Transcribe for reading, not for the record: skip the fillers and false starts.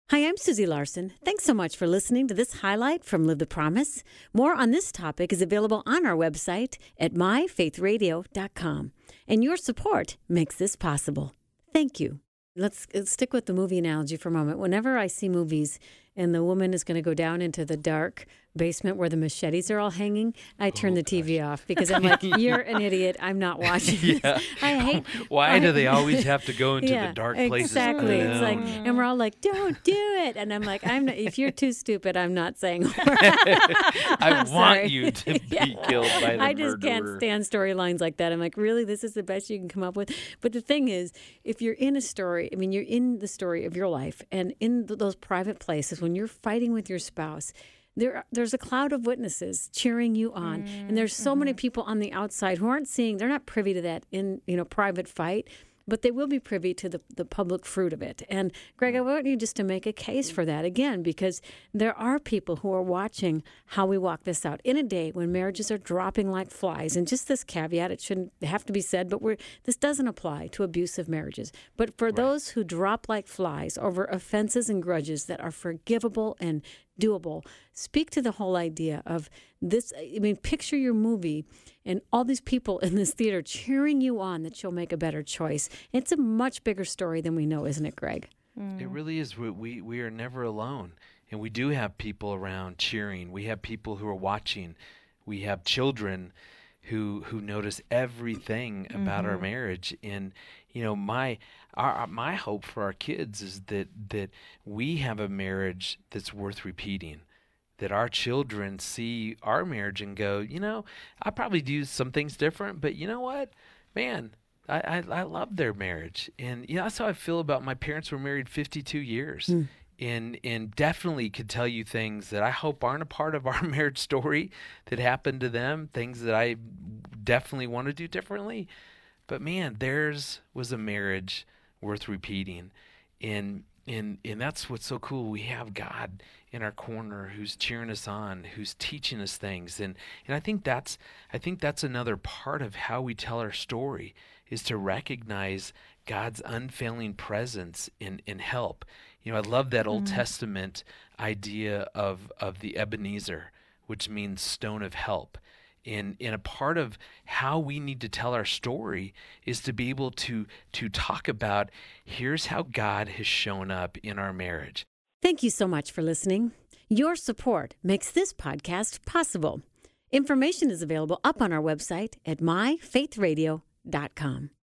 Hi, I'm Susie Larson. Thanks so much for listening to this highlight from Live the Promise. More on this topic is available on our website at myfaithradio.com. And your support makes this possible. Thank you. Let's stick with the movie analogy for a moment. Whenever I see movies and the woman is going to go down into the dark basement where the machetes are all hanging, I turn the TV off because I'm like, you're an idiot. I'm not watching this. I hate. Why do they always have to go into the dark places? Exactly. It's like, and we're all like, don't do it. And I'm like, I'm not, if you're too stupid, I'm not saying more. I want you to be killed by the I just murderer. can't stand storylines like that. I'm like, really, this is the best you can come up with? But the thing is, if you're in a story, I mean, you're in the story of your life, and in those private places, when you're fighting with your spouse, there's a cloud of witnesses cheering you on, and there's so many people on the outside who aren't seeing, they're not privy to that in private fight, but they will be privy to the public fruit of it. And Greg, I want you just to make a case for that again, because there are people who are watching how we walk this out in a day when marriages are dropping like flies. And just this caveat, it shouldn't have to be said, but this doesn't apply to abusive marriages. But for those who drop like flies over offenses and grudges that are forgivable and doable, speak to the whole idea of this. I mean, picture your movie and all these people in this theater cheering you on that you'll make a better choice. It's a much bigger story than we know, isn't it, Greg? It really is. We are never alone. And we do have people around cheering. We have people who are watching. We have children who notice everything about our marriage. And my hope for our kids is that we have a marriage that's worth repeating. That our children see our marriage and go, I probably do some things different, but you know what, man, I love their marriage. And that's how I feel about my parents. Were married 52 years. And definitely could tell you things that I hope aren't a part of our marriage story that happened to them, things that I definitely want to do differently. But man, theirs was a marriage worth repeating. And that's what's so cool. We have God in our corner who's cheering us on, who's teaching us things. And I think that's another part of how we tell our story, is to recognize God's unfailing presence in help. I love that Old Testament idea of the Ebenezer, which means stone of help. And a part of how we need to tell our story is to be able to talk about, here's how God has shown up in our marriage. Thank you so much for listening. Your support makes this podcast possible. Information is available up on our website at myfaithradio.com.